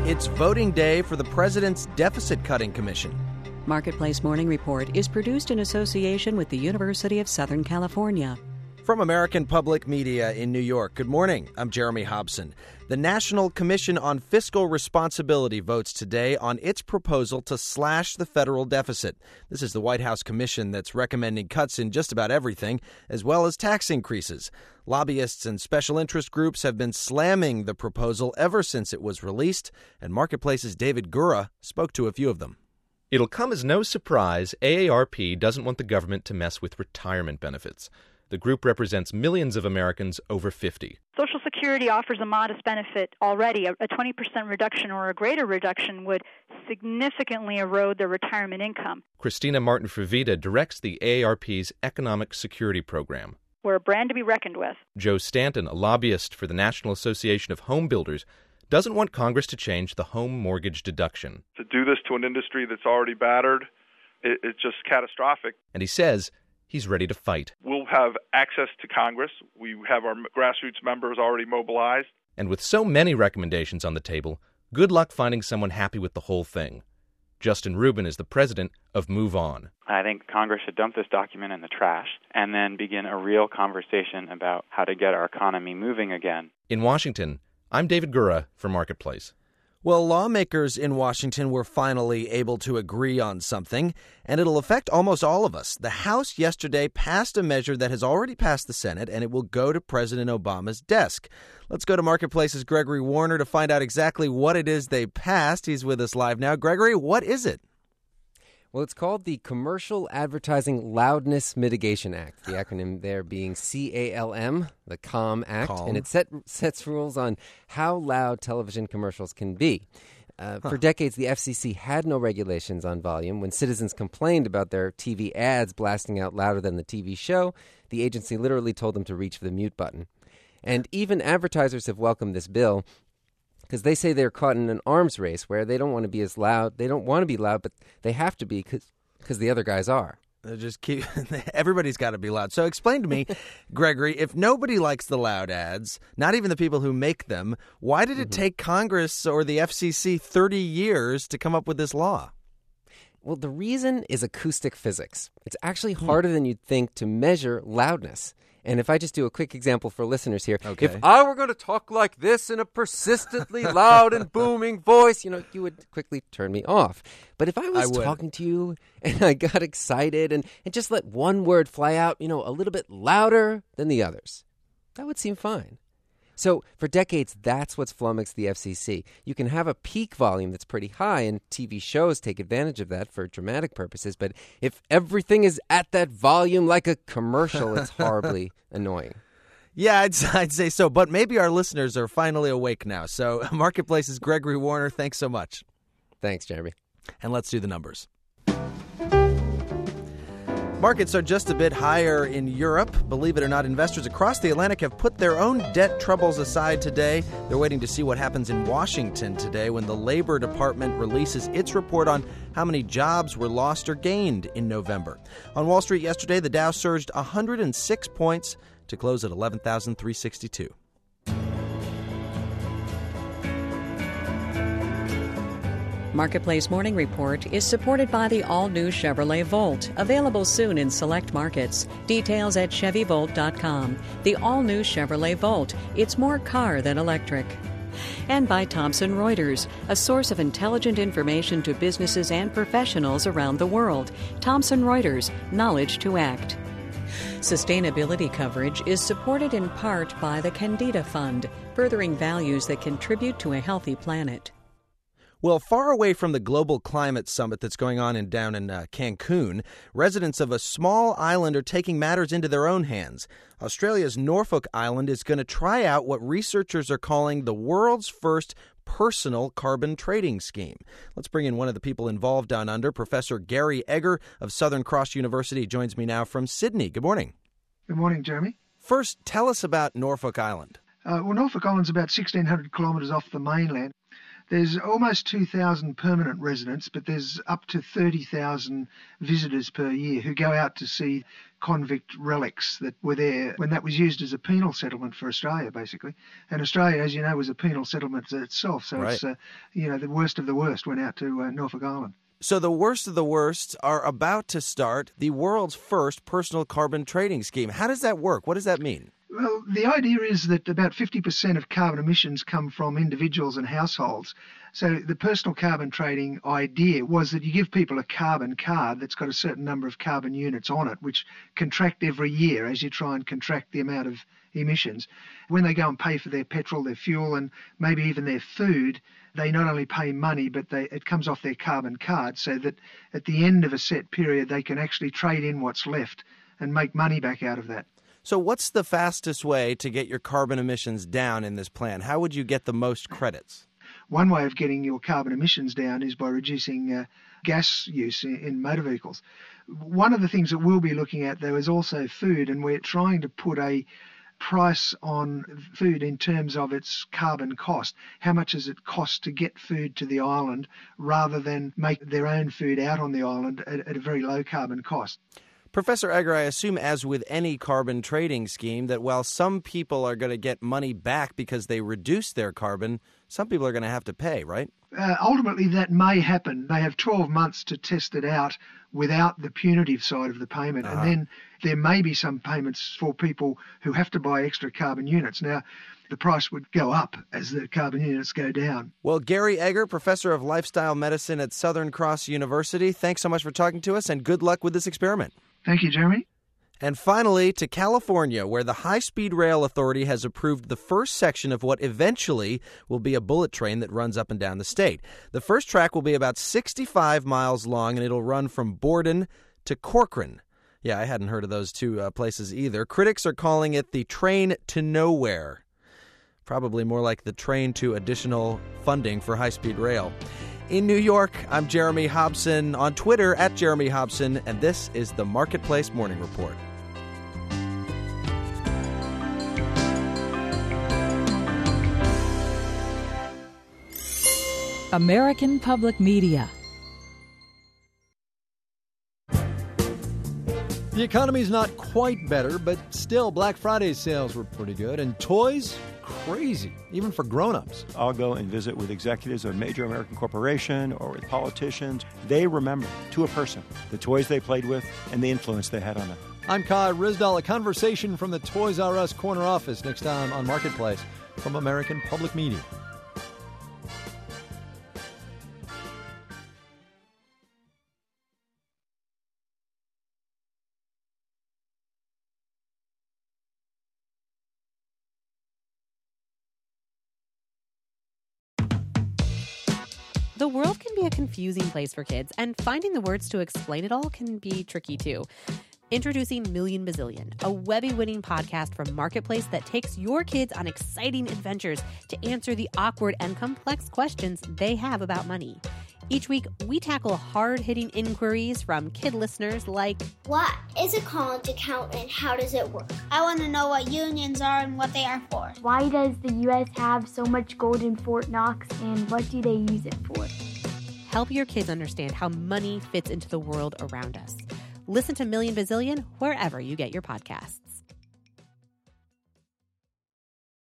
It's voting day for the President's Deficit Cutting Commission. Marketplace Morning Report is produced in association with the University of Southern California. From American Public Media in New York, good morning. I'm Jeremy Hobson. The National Commission on Fiscal Responsibility votes today on its proposal to slash the federal deficit. This is the White House commission that's recommending cuts in just about everything, as well as tax increases. Lobbyists and special interest groups have been slamming the proposal ever since it was released, and Marketplace's David Gura spoke to a few of them. It'll come as no surprise AARP doesn't want the government to mess with retirement benefits. The group represents millions of Americans over 50. Social Security offers a modest benefit already. A 20% reduction or a greater reduction would significantly erode their retirement income. Christina Martin-Favita directs the AARP's Economic Security Program. We're a brand to be reckoned with. Joe Stanton, a lobbyist for the National Association of Home Builders, doesn't want Congress to change the home mortgage deduction. To do this to an industry that's already battered, it's just catastrophic. And he says he's ready to fight. We'll have access to Congress. We have our grassroots members already mobilized. And with so many recommendations on the table, good luck finding someone happy with the whole thing. Justin Rubin is the president of Move On. I think Congress should dump this document in the trash and then begin a real conversation about how to get our economy moving again. In Washington, I'm David Gura for Marketplace. Well, lawmakers in Washington were finally able to agree on something, and it'll affect almost all of us. The House yesterday passed a measure that has already passed the Senate, and it will go to President Obama's desk. Let's go to Marketplace's Gregory Warner to find out exactly what it is they passed. He's with us live now. Gregory, what is it? Well, it's called the Commercial Advertising Loudness Mitigation Act, the acronym there being CALM, the CALM Act, and it sets rules on how loud television commercials can be. For decades, the FCC had no regulations on volume. When citizens complained about their TV ads blasting out louder than the TV show, the agency literally told them to reach for the mute button. And even advertisers have welcomed this bill, because they say they're caught in an arms race where they don't want to be as loud. They don't want to be loud, but they have to be because the other guys are. Everybody's got to be loud. So explain to me, Gregory, if nobody likes the loud ads, not even the people who make them, why did it take Congress or the FCC 30 years to come up with this law? Well, the reason is acoustic physics. It's actually harder than you'd think to measure loudness. And if I just do a quick example for listeners here, if I were going to talk like this in a persistently loud and booming voice, you would quickly turn me off. But if I was talking to you and I got excited and just let one word fly out, a little bit louder than the others, that would seem fine. So for decades, that's what's flummoxed the FCC. You can have a peak volume that's pretty high, and TV shows take advantage of that for dramatic purposes. But if everything is at that volume like a commercial, it's horribly annoying. Yeah, I'd say so. But maybe our listeners are finally awake now. So Marketplace's Gregory Warner, thanks so much. Thanks, Jeremy. And let's do the numbers. Markets are just a bit higher in Europe. Believe it or not, investors across the Atlantic have put their own debt troubles aside today. They're waiting to see what happens in Washington today when the Labor Department releases its report on how many jobs were lost or gained in November. On Wall Street yesterday, the Dow surged 106 points to close at 11,362. Marketplace Morning Report is supported by the all-new Chevrolet Volt, available soon in select markets. Details at ChevyVolt.com. The all-new Chevrolet Volt. It's more car than electric. And by Thomson Reuters, a source of intelligent information to businesses and professionals around the world. Thomson Reuters, knowledge to act. Sustainability coverage is supported in part by the Candida Fund, furthering values that contribute to a healthy planet. Well, far away from the global climate summit that's going on down in Cancun, residents of a small island are taking matters into their own hands. Australia's Norfolk Island is going to try out what researchers are calling the world's first personal carbon trading scheme. Let's bring in one of the people involved down under. Professor Gary Egger of Southern Cross University joins me now from Sydney. Good morning. Good morning, Jeremy. First, tell us about Norfolk Island. Norfolk Island's about 1,600 kilometres off the mainland. There's almost 2,000 permanent residents, but there's up to 30,000 visitors per year who go out to see convict relics that were there when that was used as a penal settlement for Australia, basically. And Australia, as you know, was a penal settlement itself, so right. It's, the worst of the worst went out to Norfolk Island. So the worst of the worst are about to start the world's first personal carbon trading scheme. How does that work? What does that mean? Well, the idea is that about 50% of carbon emissions come from individuals and households. So the personal carbon trading idea was that you give people a carbon card that's got a certain number of carbon units on it, which contract every year as you try and contract the amount of emissions. When they go and pay for their petrol, their fuel, and maybe even their food, they not only pay money, but it comes off their carbon card, so that at the end of a set period, they can actually trade in what's left and make money back out of that. So what's the fastest way to get your carbon emissions down in this plan? How would you get the most credits? One way of getting your carbon emissions down is by reducing gas use in motor vehicles. One of the things that we'll be looking at, though, is also food, and we're trying to put a price on food in terms of its carbon cost. How much does it cost to get food to the island rather than make their own food out on the island at a very low carbon cost? Professor Egger, I assume, as with any carbon trading scheme, that while some people are going to get money back because they reduce their carbon, some people are going to have to pay, right? Ultimately, that may happen. They have 12 months to test it out without the punitive side of the payment. And then there may be some payments for people who have to buy extra carbon units. Now, the price would go up as the carbon units go down. Well, Gary Egger, Professor of Lifestyle Medicine at Southern Cross University, thanks so much for talking to us, and good luck with this experiment. Thank you, Jeremy. And finally, to California, where the High-Speed Rail Authority has approved the first section of what eventually will be a bullet train that runs up and down the state. The first track will be about 65 miles long, and it'll run from Borden to Corcoran. Yeah, I hadn't heard of those two places either. Critics are calling it the train to nowhere. Probably more like the train to additional funding for high-speed rail. In New York, I'm Jeremy Hobson, on Twitter at Jeremy Hobson, and this is the Marketplace Morning Report. American Public Media. The economy's not quite better, but still Black Friday sales were pretty good, and toys, crazy, even for grown-ups. I'll go and visit with executives of a major American corporation or with politicians. They remember, to a person, the toys they played with and the influence they had on them. I'm Kai Rizdal. A conversation from the Toys R Us corner office next time on Marketplace from American Public Media. The world can be a confusing place for kids, and finding the words to explain it all can be tricky too. Introducing Million Bazillion, a Webby-winning podcast from Marketplace that takes your kids on exciting adventures to answer the awkward and complex questions they have about money. Each week, we tackle hard-hitting inquiries from kid listeners like, what is a college account and how does it work? I want to know what unions are and what they are for. Why does the U.S. have so much gold in Fort Knox and what do they use it for? Help your kids understand how money fits into the world around us. Listen to Million Bazillion wherever you get your podcasts.